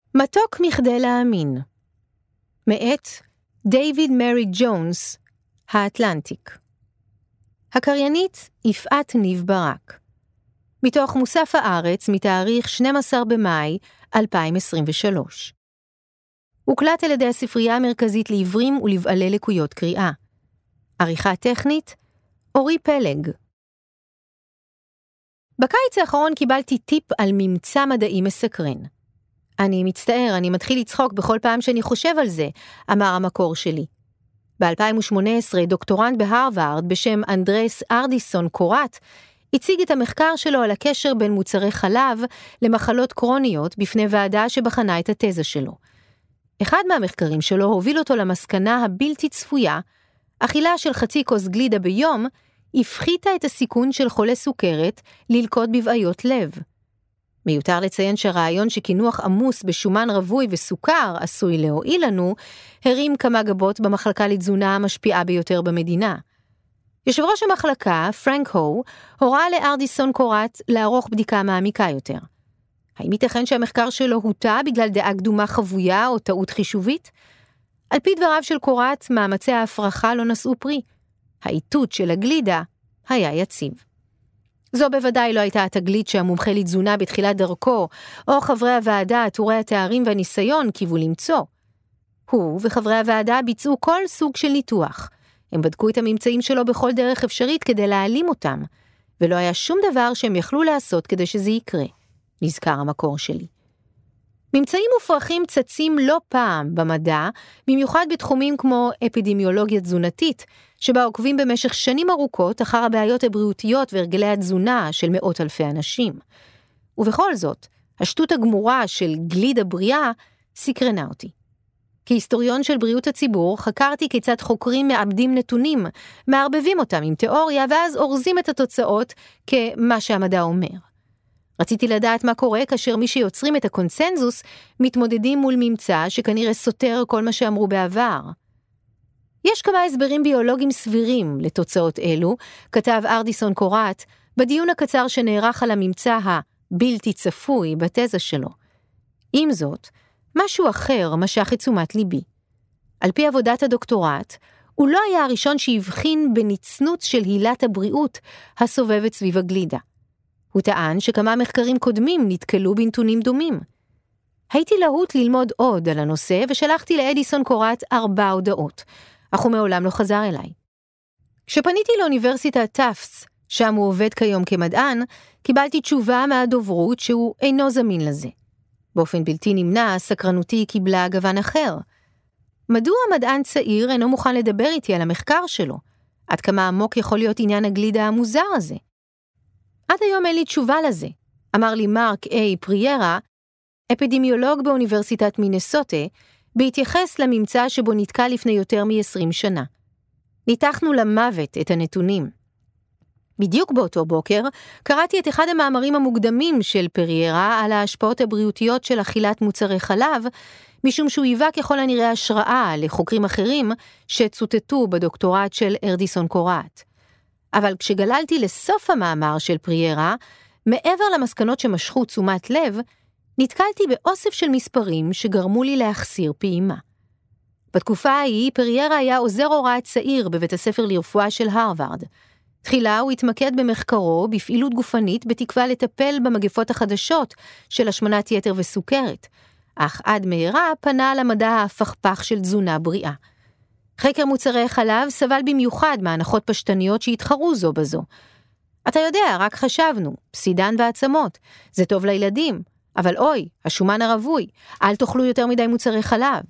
מתוק מכדי להאמין. מאת דיוויד מרי ג'ונס, האטלנטיק. הקריינית יפעת ניב ברק. מתוך מוסף הארץ מתאריך 12 במאי 2023. הוקלט על ידי הספרייה המרכזית לעיוורים ולבעלי לקויות קריאה. עריכה טכנית, אורי פלג. בקיץ האחרון קיבלתי טיפ על ממצא מדעי מסקרן. אני מצטער, אני מתחיל לצחוק בכל פעם שאני חושב על זה, אמר המקור שלי. ב-2018 דוקטורנט בהרווארד בשם אנדרס ארדיסון קורט הציג את המחקר שלו על הקשר בין מוצרי חלב למחלות קרוניות בפני ועדה שבחנה את התזה שלו. אחד מהמחקרים שלו הוביל אותו למסקנה הבלתי צפויה, אכילה של חצי כוס גלידה ביום הפחיתה את הסיכון של חולה סוכרת ללקות בבעיות לב. מיותר לציין שהרעיון שכינוח עמוס בשומן רווי וסוכר עשוי להועיל לנו, הרים כמה גבות במחלקה לתזונה המשפיעה ביותר במדינה. יושב ראש המחלקה, פרנק הו, הורה לארדיסון קורט לערוך בדיקה מעמיקה יותר. האם ייתכן שהמחקר שלו הוטע בגלל דעה קדומה חבויה או טעות חישובית? על פי דבריו של קורט, מאמצי ההפרחה לא נשאו פרי. האיתות של הגלידה היה יציב. זו בוודאי לא הייתה התגלית שהמומחה לתזונה בתחילת דרכו, או חברי הוועדה, עטורי התארים והניסיון קיוו למצוא. הוא וחברי הוועדה ביצעו כל סוג של ניתוח. הם בדקו את הממצאים שלו בכל דרך אפשרית כדי להעלים אותם, ולא היה שום דבר שהם יכלו לעשות כדי שזה יקרה, נזכר המקור שלי. ממצאים מופרכים צצים לא פעם במדע, במיוחד בתחומים כמו אפידמיולוגיה תזונתית, שבה עוקבים במשך שנים ארוכות אחר הבעיות הבריאותיות והרגלי התזונה של מאות אלפי אנשים. ובכל זאת, השטות הגמורה של גלידה בריאה סקרנה אותי. כהיסטוריון של בריאות הציבור, חקרתי כיצד חוקרים מאבדים נתונים, מערבבים אותם עם תיאוריה, ואז אורזים את התוצאות כמה שהמדע אומר. רציתי לדעת מה קורה כאשר מי שיוצרים את הקונסנזוס מתמודדים מול ממצא שכנראה סותר כל מה שאמרו בעבר. יש כמה הסברים ביולוגיים סבירים לתוצאות אלו, כתב ארדיסון קורט, בדיון הקצר שנערך על הממצא הבלתי צפוי בתזה שלו. עם זאת, משהו אחר משך את תשומת ליבי. על פי עבודת הדוקטורט, הוא לא היה הראשון שהבחין בנצנוץ של הילת הבריאות הסובבת סביב הגלידה. הוא טען שכמה מחקרים קודמים נתקלו בנתונים דומים. הייתי להוט ללמוד עוד על הנושא ושלחתי לאדיסון קורט 4 הודעות, אך הוא מעולם לא חזר אליי. כשפניתי לאוניברסיטת טאפטס, שם הוא עובד כיום כמדען, קיבלתי תשובה מהדוברות שהוא אינו זמין לזה. באופן בלתי נמנע, סקרנותי קיבלה גוון אחר. מדוע מדען צעיר אינו מוכן לדבר איתי על המחקר שלו? עד כמה עמוק יכול להיות עניין הגלידה המוזר הזה? עד היום אין לי תשובה לזה, אמר לי מרק איי פריירה, אפידמיולוג באוניברסיטת מינסוטה, בהתייחס לממצא שבו נתקע לפני יותר מ-20 שנה. ניתחנו למוות את הנתונים. בדיוק באותו בוקר, קראתי את אחד המאמרים המוקדמים של פריירה על ההשפעות הבריאותיות של אכילת מוצרי חלב, משום שהוא היווה ככל הנראה השראה לחוקרים אחרים שצוטטו בדוקטורט של ארדיסון קורט. אבל כשגללתי לסוף המאמר של פריירה, מעבר למסקנות שמשכו תשומת לב, נתקלתי באוסף של מספרים שגרמו לי להחסיר פעימה. בתקופה ההיא, פריירה היה עוזר הוראה צעיר בבית הספר לרפואה של הרווארד. תחילה הוא התמקד במחקרו בפעילות גופנית בתקווה לטפל במגפות החדשות של השמנת יתר וסוכרת, אך עד מהרה פנה למדע ההפכפך של תזונה בריאה. חקר מוצרי חלב סבל במיוחד מהנחות פשטניות שהתחרו זו בזו. אתה יודע, רק חשבנו, פסידן ועצמות, זה טוב לילדים, אבל אוי, השומן הרווי, אל תאכלו יותר מדי מוצרי חלב.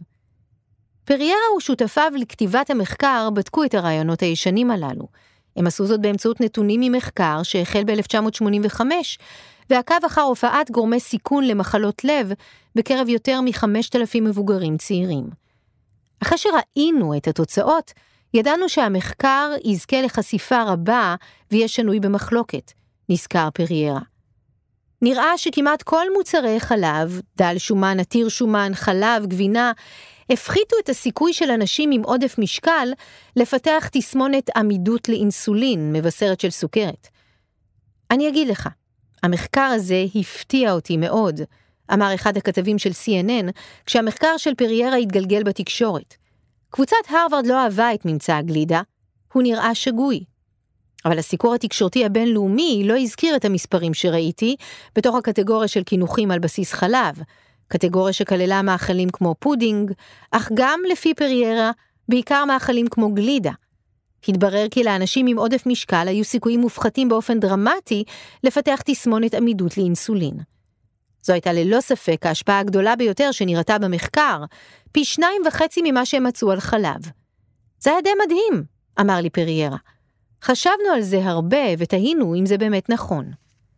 פריירה ושותפיו לכתיבת המחקר בדקו את הרעיונות הישנים הללו. הם עשו זאת באמצעות נתונים ממחקר שהחל ב-1985, ועקב אחר הופעת גורמי סיכון למחלות לב בקרב יותר מ-5,000 מבוגרים צעירים. אחרי שראינו את התוצאות, ידענו שהמחקר יזכה לחשיפה רבה ויהיה שנוי במחלוקת, נזכר פריירה. נראה שכמעט כל מוצרי חלב, דל שומן, עתיר שומן, חלב, גבינה, הפחיתו את הסיכוי של אנשים עם עודף משקל לפתח תסמונת עמידות לאינסולין, מבשרת של סוכרת. אני אגיד לך, המחקר הזה הפתיע אותי מאוד, אמר אחד הכתבים של CNN, כשהמחקר של פריירה התגלגל בתקשורת. קבוצת הרווארד לא אהבה את ממצא הגלידה, הוא נראה שגוי. אבל הסיקור התקשורתי הבינלאומי לא הזכיר את המספרים שראיתי בתוך הקטגוריה של קינוחים על בסיס חלב, קטגוריה שכללה מאכלים כמו פודינג, אך גם לפי פריירה, בעיקר מאכלים כמו גלידה. התברר כי לאנשים עם עודף משקל היו סיכויים מופחתים באופן דרמטי לפתח תסמונת עמידות לאינסולין. זו הייתה ללא ספק ההשפעה הגדולה ביותר שנראתה במחקר, פי 2.5 ממה שהם מצאו על חלב. זה היה די מדהים, אמר לי פריירה. חשבנו על זה הרבה ותהינו אם זה באמת נכון.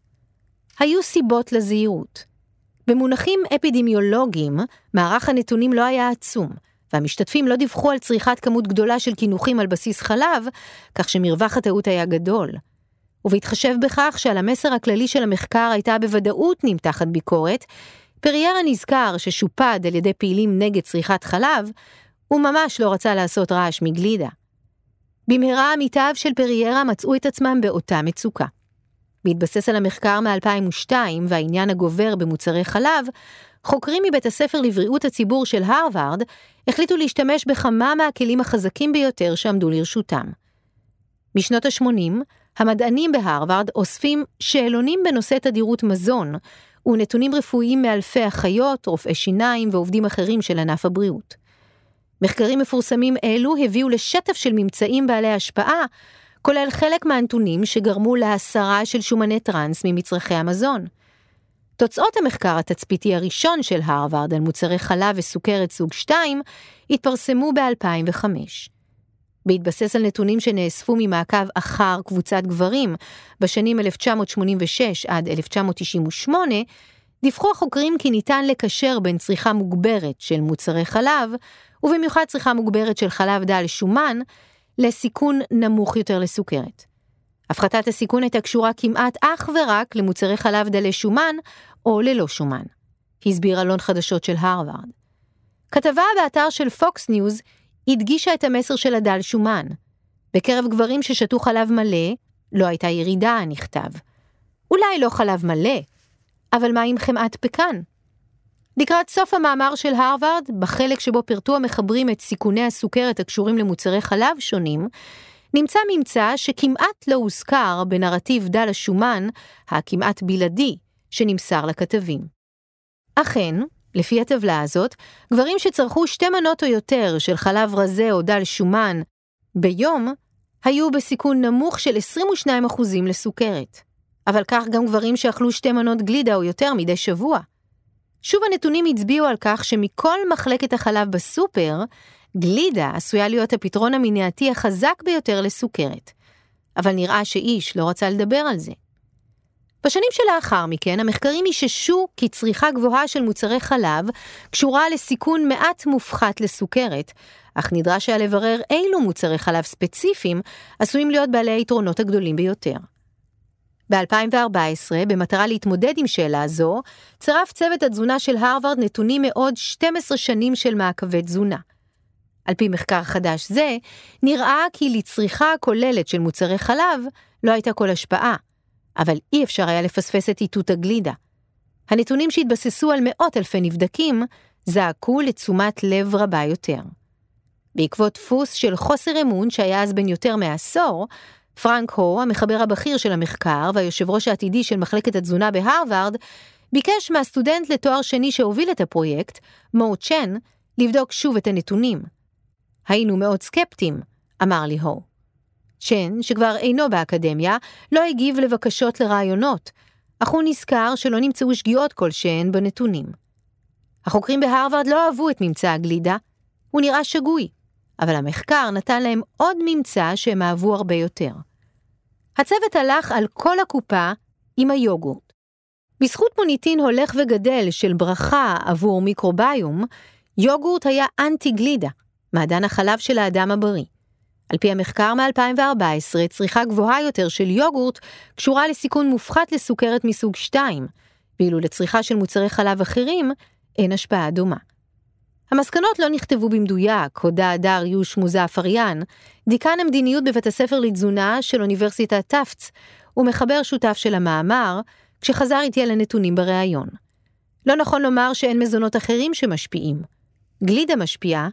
היו סיבות לזהירות. במונחים אפידמיולוגיים, מערך הנתונים לא היה עצום, והמשתתפים לא דיווחו על צריכת כמות גדולה של קינוחים על בסיס חלב, כך שמרווח הטעות היה גדול. ובהתחשב בכך שעל המסר הכללי של המחקר הייתה בוודאות נמתחת ביקורת, פריירה נזכר ששופד על ידי פעילים נגד צריכת חלב, הוא ממש לא רצה לעשות רעש מגלידה. במהרה עמיתיו של פריירה מצאו את עצמם באותה מצוקה. בהתבסס על המחקר מ-2002 והעניין הגובר במוצרי חלב, חוקרים מבית הספר לבריאות הציבור של הרווארד החליטו להשתמש בכמה מהכלים החזקים ביותר שעמדו לרשותם. משנות ה-80, המדענים בהרווארד אוספים שאלונים בנושא תדירות מזון, ונתונים רפואיים מאלפי אחיות, רופאי שיניים ועובדים אחרים של ענף הבריאות. מחקרים מפורסמים אלו הביאו לשטף של ממצאים בעלי השפעה, כולל חלק מהנתונים שגרמו להסרה של שומני טרנס ממצרכי המזון. תוצאות המחקר התצפיתי הראשון של הרווארד על מוצרי חלב וסוכרת סוג 2 התפרסמו ב-2005. בהתבסס על נתונים שנאספו ממעקב אחר קבוצת גברים בשנים 1986 עד 1998, דיווחו החוקרים כי ניתן לקשר בין צריכה מוגברת של מוצרי חלב, ובמיוחד צריכה מוגברת של חלב דל שומן, לסיכון נמוך יותר לסוכרת. הפחתת הסיכון הייתה קשורה כמעט אך ורק למוצרי חלב דלי שומן או ללא שומן, הסביר אלון חדשות של הרווארד. כתבה באתר של פוקס ניוז הדגישה את המסר של הדל שומן. בקרב גברים ששתו חלב מלא, לא הייתה ירידה, נכתב. אולי לא חלב מלא, אבל מה עם חמאת פקן? לקראת סוף המאמר של הרווארד, בחלק שבו פרטו המחברים את סיכוני הסוכרת הקשורים למוצרי חלב שונים, נמצא ממצא שכמעט לא הוזכר בנרטיב דל השומן, הכמעט בלעדי, שנמסר לכתבים. אכן, לפי הטבלה הזאת, גברים שצרכו 2 מנות או יותר של חלב רזה או דל שומן ביום, היו בסיכון נמוך של 22% לסוכרת. אבל כך גם גברים שאכלו 2 מנות גלידה או יותר מדי שבוע. שוב הנתונים הצביעו על כך שמכל מחלקת החלב בסופר, גלידה עשויה להיות הפתרון המניעתי החזק ביותר לסוכרת. אבל נראה שאיש לא רצה לדבר על זה. בשנים שלאחר מכן, המחקרים איששו כי צריכה גבוהה של מוצרי חלב קשורה לסיכון מעט מופחת לסוכרת, אך נדרש היה לברר אילו מוצרי חלב ספציפיים עשויים להיות בעלי היתרונות הגדולים ביותר. ב-2014, במטרה להתמודד עם שאלה זו, צירף צוות התזונה של הרווארד נתונים מעוד 12 שנים של מעקבי תזונה. על פי מחקר חדש זה, נראה כי לצריכה הכוללת של מוצרי חלב לא הייתה כל השפעה, אבל אי אפשר היה לפספס את איתות הגלידה. הנתונים שהתבססו על מאות אלפי נבדקים, זעקו לתשומת לב רבה יותר. בעקבות דפוס של חוסר אמון שהיה אז בין יותר מעשור, פרנק הו, המחבר הבכיר של המחקר והיושב ראש העתידי של מחלקת התזונה בהרווארד, ביקש מהסטודנט לתואר שני שהוביל את הפרויקט, מו צ'ן, לבדוק שוב את הנתונים. היינו מאוד סקפטיים, אמר לי הו. צ'ן, שכבר אינו באקדמיה, לא הגיב לבקשות לרעיונות, אך הוא נזכר שלא נמצאו שגיאות כלשהן בנתונים. החוקרים בהרווארד לא אהבו את ממצא הגלידה, הוא נראה שגוי, אבל המחקר נתן להם עוד ממצא שהם אהבו הרבה יותר. הצוות הלך על כל הקופה עם היוגורט. בזכות מוניטין הולך וגדל של ברכה עבור מיקרוביום, יוגורט היה אנטי גלידה, מעדן החלב של האדם הבריא. על פי המחקר מ-2014, צריכה גבוהה יותר של יוגורט קשורה לסיכון מופחת לסוכרת מסוג 2, ואילו לצריכה של מוצרי חלב אחרים אין השפעה דומה. המסקנות לא נכתבו במדויק, הודה דריוש מוזאפריאן, דיקן המדיניות בבית הספר לתזונה של אוניברסיטת טפטס, ומחבר שותף של המאמר, כשחזר איתי על הנתונים בריאיון. לא נכון לומר שאין מזונות אחרים שמשפיעים. גלידה משפיעה.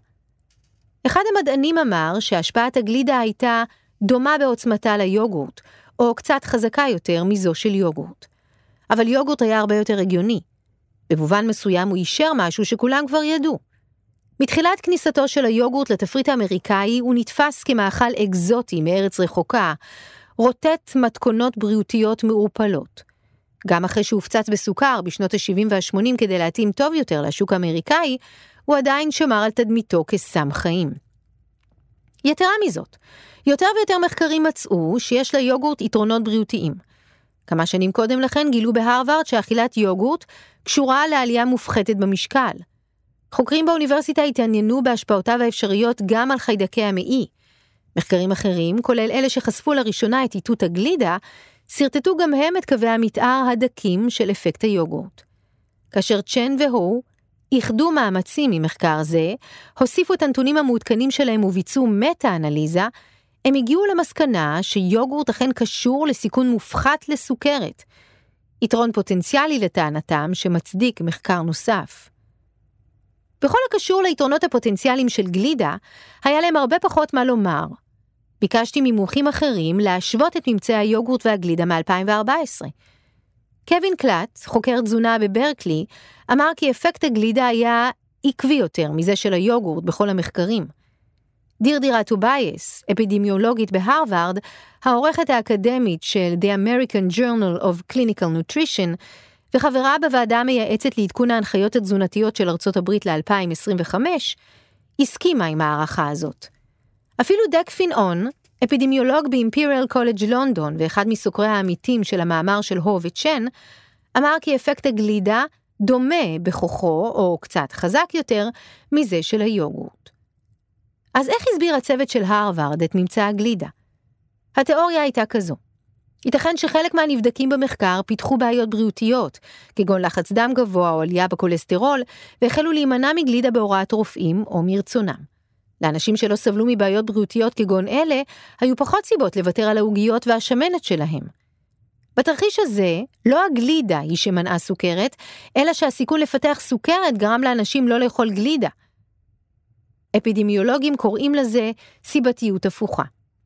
אחד המדענים אמר שהשפעת הגלידה הייתה דומה בעוצמתה ליוגורט, או קצת חזקה יותר מזו של יוגורט. אבל יוגורט היה הרבה יותר הגיוני. במובן מסוים הוא אישר משהו שכולם כבר ידעו. מתחילת כניסתו של היוגורט לתפריט האמריקאי הוא נתפס כמאכל אקזוטי מארץ רחוקה, רוטט מתכונות בריאותיות מעורפלות. גם אחרי שהופצץ בסוכר בשנות ה-70 וה-80 כדי להתאים טוב יותר לשוק האמריקאי, הוא עדיין שמר על תדמיתו כסם חיים. יתרה מזאת, יותר ויותר מחקרים מצאו שיש ליוגורט יתרונות בריאותיים. כמה שנים קודם לכן גילו בהרווארד שאכילת יוגורט קשורה לעלייה מופחתת במשקל. חוקרים באוניברסיטה התעניינו בהשפעותיו האפשריות גם על חיידקי המעי. מחקרים אחרים, כולל אלה שחשפו לראשונה את איתות הגלידה, סרטטו גם הם את קווי המתאר הדקים של אפקט היוגורט. כאשר צ'ן והוא איחדו מאמצים ממחקר זה, הוסיפו את הנתונים המעודכנים שלהם וביצעו מטה-אנליזה, הם הגיעו למסקנה שיוגורט אכן קשור לסיכון מופחת לסוכרת, יתרון פוטנציאלי לטענתם שמצדיק מחקר נוסף. בכל הקשור ליתרונות הפוטנציאליים של גלידה, היה להם הרבה פחות מה לומר. ביקשתי ממומחים אחרים להשוות את ממצאי היוגורט והגלידה מ-2014. קווין קלט, חוקר תזונה בברקלי, אמר כי אפקט הגלידה היה עקבי יותר מזה של היוגורט בכל המחקרים. דירדירה טובייס, אפידמיולוגית בהרווארד, העורכת האקדמית של The American Journal of Clinical Nutrition, וחברה בוועדה המייעצת לעדכון ההנחיות התזונתיות של ארצות הברית ל-2025, הסכימה עם הערכה הזאת. אפילו דק פינאון, אפידמיולוג באימפריאל קולג' לונדון ואחד מסוקרי העמיתים של המאמר של הו וצ'ן, אמר כי אפקט הגלידה דומה בכוחו, או קצת חזק יותר, מזה של היוגורט. אז איך הסביר הצוות של הרווארד את ממצא הגלידה? התיאוריה הייתה כזו. ייתכן שחלק מהנבדקים במחקר פיתחו בעיות בריאותיות, כגון לחץ דם גבוה או עלייה בקולסטרול, והחלו להימנע מגלידה בהוראת רופאים או מרצונם. לאנשים שלא סבלו מבעיות בריאותיות כגון אלה, היו פחות סיבות לוותר על העוגיות והשמנת שלהם. בתרחיש הזה, לא הגלידה היא שמנעה סוכרת, אלא שהסיכון לפתח סוכרת גרם לאנשים לא לאכול גלידה. אפידמיולוגים קוראים לזה סיבתיות הפוכה.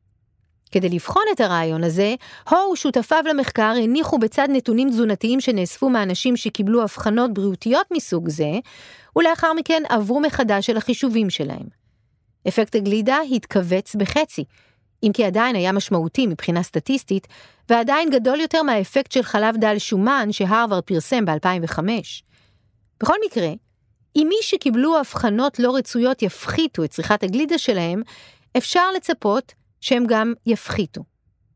כדי לבחון את הרעיון הזה, הו ושותפיו למחקר הניחו בצד נתונים תזונתיים שנאספו מאנשים שקיבלו הבחנות בריאותיות מסוג זה, ולאחר מכן עברו מחדש על החישובים שלהם. אפקט הגלידה התכווץ בחצי, אם כי עדיין היה משמעותי מבחינה סטטיסטית, ועדיין גדול יותר מהאפקט של חלב דל שומן שהרווארד פרסם ב-2005. בכל מקרה, אם מי שקיבלו הבחנות לא רצויות יפחיתו את צריכת הגלידה שלהם, אפשר לצפות שהם גם יפחיתו.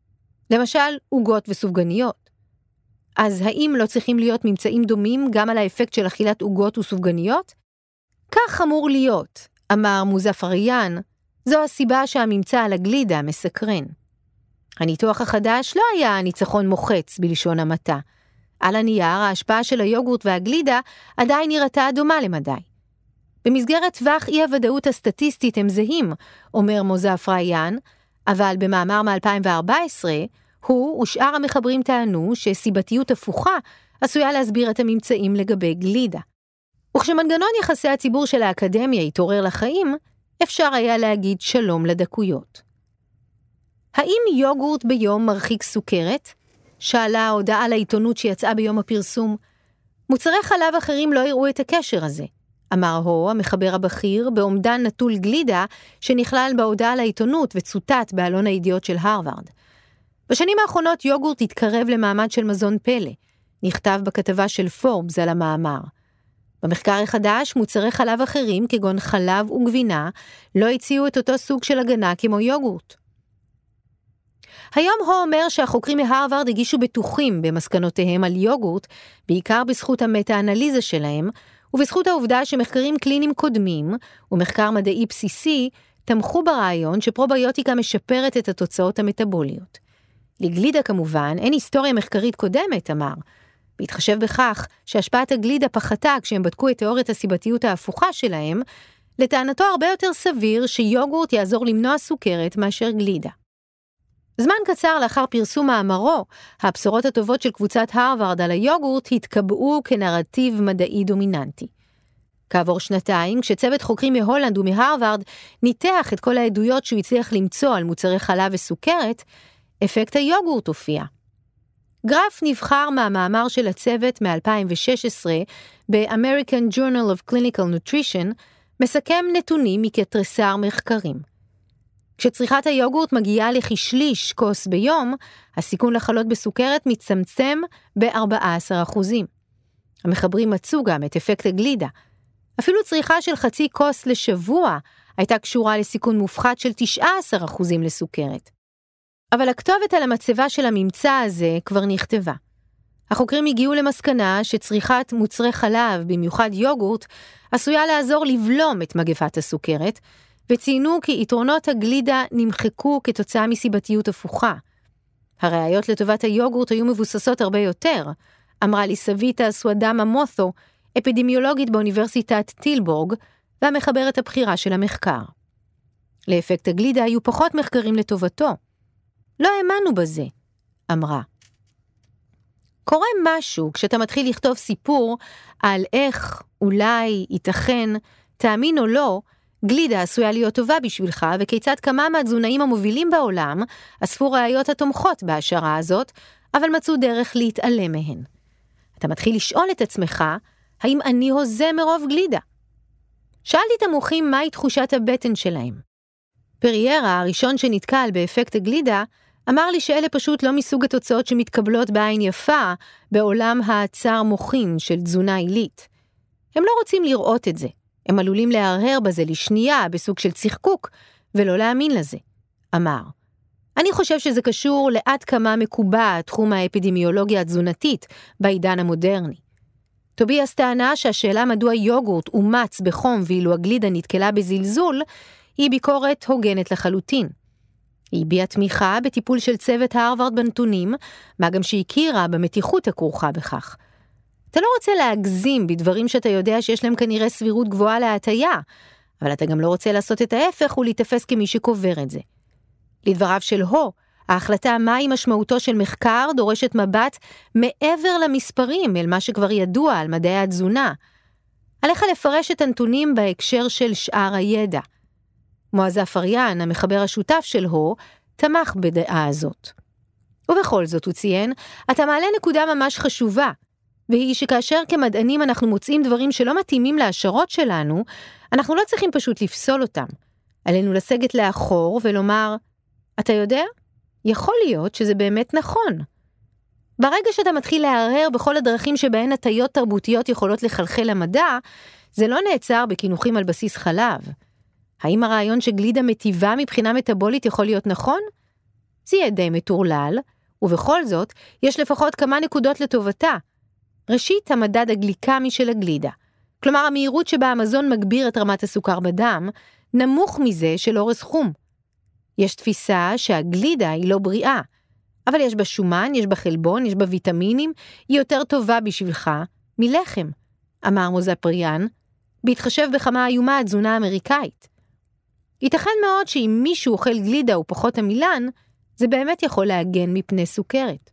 למשל, עוגות וסופגניות. אז האם לא צריכים להיות ממצאים דומים גם על האפקט של אכילת עוגות וסופגניות? כך אמור להיות, אמר מוזפריאן, זו הסיבה שהממצא על הגלידה מסקרן. הניתוח החדש לא היה ניצחון מוחץ בלשון המעטה. על הנייר, ההשפעה של היוגורט והגלידה עדיין נראתה דומה למדי. במסגרת טווח אי-הוודאות הסטטיסטית הם זהים, אומר מוזפריאן, אבל במאמר מ-2014, הוא ושאר המחברים טענו שסיבתיות הפוכה עשויה להסביר את הממצאים לגבי גלידה. וכשמנגנון יחסי הציבור של האקדמיה התעורר לחיים, אפשר היה להגיד שלום לדקויות. האם יוגורט ביום מרחיק סוכרת? שאלה ההודעה לעיתונות שיצאה ביום הפרסום. מוצרי חלב אחרים לא יראו את הקשר הזה, אמר הו, המחבר הבכיר, בעומדן נטול גלידה שנכלל בהודעה לעיתונות וצוטט בעלון הידיעות של הרווארד. בשנים האחרונות יוגורט התקרב למעמד של מזון פלא, נכתב בכתבה של פורבס על המאמר. במחקר החדש, מוצרי חלב אחרים, כגון חלב וגבינה, לא הציעו את אותו סוג של הגנה כמו יוגורט. היום הו אומר שהחוקרים מהרווארד הגישו בטוחים במסקנותיהם על יוגורט, בעיקר בזכות המטה-אנליזה שלהם, ובזכות העובדה שמחקרים קליניים קודמים, ומחקר מדעי בסיסי, תמכו ברעיון שפרוביוטיקה משפרת את התוצאות המטאבוליות. לגלידה כמובן, אין היסטוריה מחקרית קודמת, אמר. בהתחשב בכך שהשפעת הגלידה פחתה כשהם בדקו את תיאוריית הסיבתיות ההפוכה שלהם, לטענתו הרבה יותר סביר שיוגורט יעזור למנוע סוכרת מאשר גלידה. זמן קצר לאחר פרסום מאמרו, הבשורות הטובות של קבוצת הרווארד על היוגורט התקבעו כנרטיב מדעי דומיננטי. כעבור שנתיים, כשצוות חוקרים מהולנד ומהרווארד ניתח את כל העדויות שהוא הצליח למצוא על מוצרי חלב וסוכרת, אפקט היוגורט הופיע. גרף נבחר מהמאמר של הצוות מ-2016 ב-American Journal of Clinical Nutrition, מסכם נתונים מכתרסר מחקרים. כשצריכת היוגורט מגיעה לכשליש כוס ביום, הסיכון לחלות בסוכרת מצמצם ב-14%. המחברים מצאו גם את אפקט הגלידה. אפילו צריכה של חצי כוס לשבוע הייתה קשורה לסיכון מופחת של 19% לסוכרת. אבל הכתובת על המצבה של הממצא הזה כבר נכתבה. החוקרים הגיעו למסקנה שצריכת מוצרי חלב, במיוחד יוגורט, עשויה לעזור לבלום את מגפת הסוכרת, וציינו כי יתרונות הגלידה נמחקו כתוצאה מסיבתיות הפוכה. הראיות לטובת היוגורט היו מבוססות הרבה יותר, אמרה לי סביטה סוואדמה מות'ו, אפידמיולוגית באוניברסיטת טילבורג, והמחברת הבחירה של המחקר. לאפקט הגלידה היו פחות מחקרים לטובתו. לא האמנו בזה, אמרה. קורה משהו כשאתה מתחיל לכתוב סיפור על איך, אולי, ייתכן, תאמין או לא, גלידה עשויה להיות טובה בשבילך, וכיצד כמה מהתזונאים המובילים בעולם אספו ראיות התומכות בהשערה הזאת, אבל מצאו דרך להתעלם מהן. אתה מתחיל לשאול את עצמך, האם אני הוזה מרוב גלידה? שאלתי את המוחים מהי תחושת הבטן שלהם. פריירה, הראשון שנתקל באפקט הגלידה, אמר לי שאלה פשוט לא מסוג התוצאות שמתקבלות בעין יפה בעולם הצער מוחין של תזונה עילית. הם לא רוצים לראות את זה. הם עלולים להרהר בזה לשנייה בסוג של צחקוק ולא להאמין לזה, אמר. אני חושב שזה קשור לעד כמה מקובע תחום האפידמיולוגיה התזונתית בעידן המודרני. טוביאס טענה שהשאלה מדוע יוגורט אומץ בחום ואילו הגלידה נתקלה בזלזול, היא ביקורת הוגנת לחלוטין. היא הביעה תמיכה בטיפול של צוות הרווארד בנתונים, מה גם שהכירה במתיחות הכרוכה בכך. אתה לא רוצה להגזים בדברים שאתה יודע שיש להם כנראה סבירות גבוהה להטיה, אבל אתה גם לא רוצה לעשות את ההפך ולהתפס כמי שקובר את זה. לדבריו של הו, ההחלטה מהי משמעותו של מחקר דורשת מבט מעבר למספרים, אל מה שכבר ידוע על מדעי התזונה. עליך לפרש את הנתונים בהקשר של שאר הידע. מועזף אריאן, המחבר השותף של הו, תמך בדעה הזאת. ובכל זאת הוא ציין, אתה מעלה נקודה ממש חשובה, והיא שכאשר כמדענים אנחנו מוצאים דברים שלא מתאימים להשערות שלנו, אנחנו לא צריכים פשוט לפסול אותם. עלינו לסגת לאחור ולומר, אתה יודע? יכול להיות שזה באמת נכון. ברגע שאתה מתחיל להרהר בכל הדרכים שבהן הטיות תרבותיות יכולות לחלחל למדע, זה לא נעצר בכינוחים על בסיס חלב. האם הרעיון שגלידה מטיבה מבחינה מטאבולית יכול להיות נכון? זה יהיה די מטורלל, ובכל זאת יש לפחות כמה נקודות לטובתה. ראשית, המדד הגליקמי של הגלידה. כלומר, המהירות שבה המזון מגביר את רמת הסוכר בדם, נמוך מזה של אורז חום. יש תפיסה שהגלידה היא לא בריאה, אבל יש בה שומן, יש בה חלבון, יש בה ויטמינים, היא יותר טובה בשבילך מלחם, אמר מועזף אריאן, בהתחשב בכמה איומה התזונה האמריקאית. ייתכן מאוד שאם מישהו אוכל גלידה הוא פחות עמילן, זה באמת יכול להגן מפני סוכרת.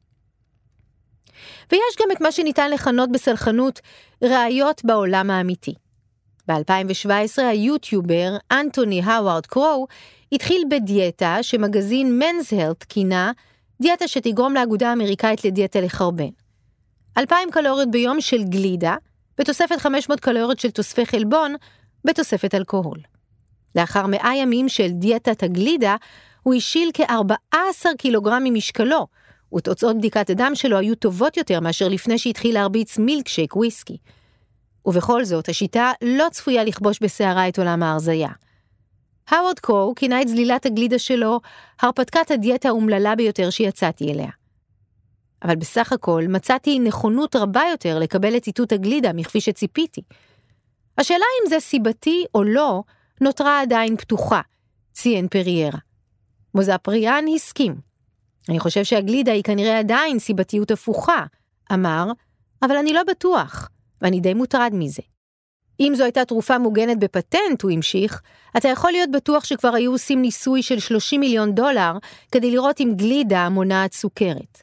ויש גם את מה שניתן לכנות בסלחנות ראיות בעולם האמיתי. ב-2017 היוטיובר אנטוני האווארד קרו התחיל בדיאטה שמגזין Men's Health כינה דיאטה שתגרום לאגודה האמריקאית לדיאטה לחרבן. 2,000 קלוריות ביום של גלידה, בתוספת 500 קלוריות של תוספי חלבון, בתוספת אלכוהול. לאחר 100 ימים של דיאטת הגלידה, הוא השיל כ-14 קילוגרם ממשקלו, ותוצאות בדיקת הדם שלו היו טובות יותר מאשר לפני שהתחיל להרביץ מילקשייק וויסקי. ובכל זאת, השיטה לא צפויה לכבוש בסערה את עולם ההרזיה. האווארד קרו כינה את זלילת הגלידה שלו הרפתקת הדיאטה האומללה ביותר שיצאתי אליה. אבל בסך הכל מצאתי נכונות רבה יותר לקבל את איתות הגלידה מכפי שציפיתי. השאלה אם זה סיבתי או לא נותרה עדיין פתוחה, ציין פריירה. מועזף אריאן הסכים. אני חושב שהגלידה היא כנראה עדיין סיבתיות הפוכה, אמר, אבל אני לא בטוח, ואני די מוטרד מזה. אם זו הייתה תרופה מוגנת בפטנט, הוא המשיך, אתה יכול להיות בטוח שכבר היו עושים ניסוי של $30 מיליון כדי לראות אם גלידה מונעת סוכרת.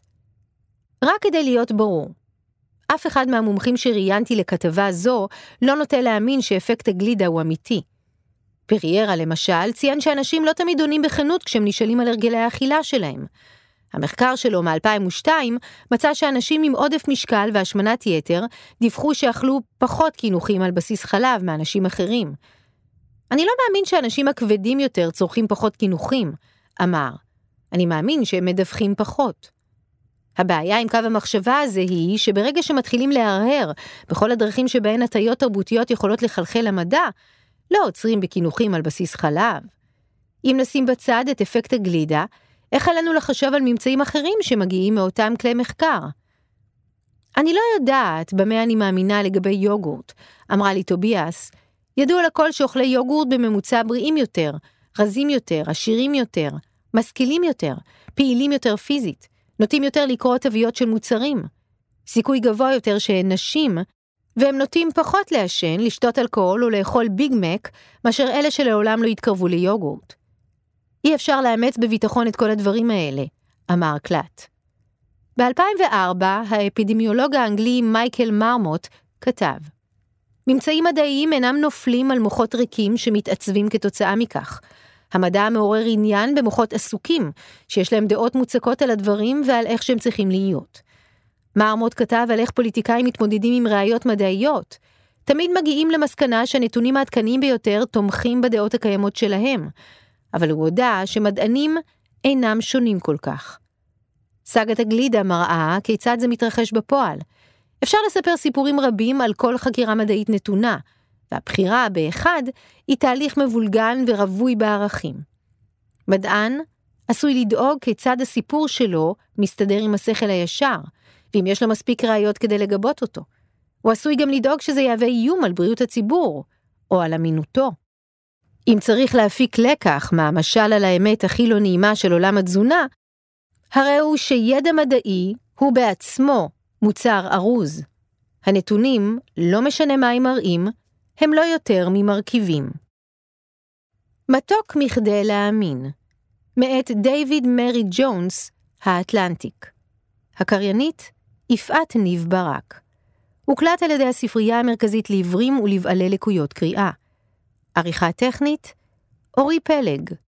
רק כדי להיות ברור, אף אחד מהמומחים שראיינתי לכתבה זו לא נוטה להאמין שאפקט הגלידה הוא אמיתי. פריירה למשל ציין שאנשים לא תמיד עונים בכנות כשהם נשאלים על הרגלי האכילה שלהם. המחקר שלו מ-2002 מצא שאנשים עם עודף משקל והשמנת יתר דיווחו שאכלו פחות קינוחים על בסיס חלב מאנשים אחרים. אני לא מאמין שאנשים הכבדים יותר צורכים פחות קינוחים, אמר. אני מאמין שהם מדווחים פחות. הבעיה עם קו המחשבה הזה היא שברגע שמתחילים להרהר בכל הדרכים שבהן הטיות תרבותיות יכולות לחלחל למדע, לא עוצרים בקינוחים על בסיס חלב. אם נשים בצד את אפקט הגלידה, איך עלינו לחשוב על ממצאים אחרים שמגיעים מאותם כלי מחקר? אני לא יודעת במה אני מאמינה לגבי יוגורט, אמרה לי טוביאס. ידוע לכל שאוכלי יוגורט בממוצע בריאים יותר, רזים יותר, עשירים יותר, משכילים יותר, פעילים יותר פיזית, נוטים יותר לקרוא תוויות של מוצרים. סיכוי גבוה יותר שהן נשים, והם נוטים פחות לעשן, לשתות אלכוהול או לאכול ביג מק, מאשר אלה שלעולם לא יתקרבו ליוגורט. אי אפשר לאמץ בביטחון את כל הדברים האלה, אמר קלט. ב-2004, האפידמיולוג האנגלי מייקל מרמוט כתב, ממצאים מדעיים אינם נופלים על מוחות ריקים שמתעצבים כתוצאה מכך. המדע מעורר עניין במוחות עסוקים, שיש להם דעות מוצקות על הדברים ועל איך שהם צריכים להיות. מרמוט כתב על איך פוליטיקאים מתמודדים עם ראיות מדעיות. תמיד מגיעים למסקנה שהנתונים העדכניים ביותר תומכים בדעות הקיימות שלהם, אבל הוא הודע שמדענים אינם שונים כל כך. סאגת הגלידה מראה כיצד זה מתרחש בפועל. אפשר לספר סיפורים רבים על כל חקירה מדעית נתונה, והבחירה באחד היא תהליך מבולגן ורווי בערכים. מדען עשוי לדאוג כיצד הסיפור שלו מסתדר עם השכל הישר, ואם יש לו מספיק ראיות כדי לגבות אותו. הוא עשוי גם לדאוג שזה יהווה איום על בריאות הציבור, או על אמינותו. אם צריך להפיק לקח מהמשל על האמת הכי לא נעימה של עולם התזונה, הרי הוא שידע מדעי הוא בעצמו מוצר ארוז. הנתונים, לא משנה מה הם מראים, הם לא יותר ממרכיבים. מתוק מכדי להאמין, מאת דיוויד מרי ג'ונס, האטלנטיק. הקריינית, יפעת ניב ברק. הוקלט על ידי הספרייה המרכזית לעיוורים ולבעלי לקויות קריאה. עריכה טכנית, אורי פלג.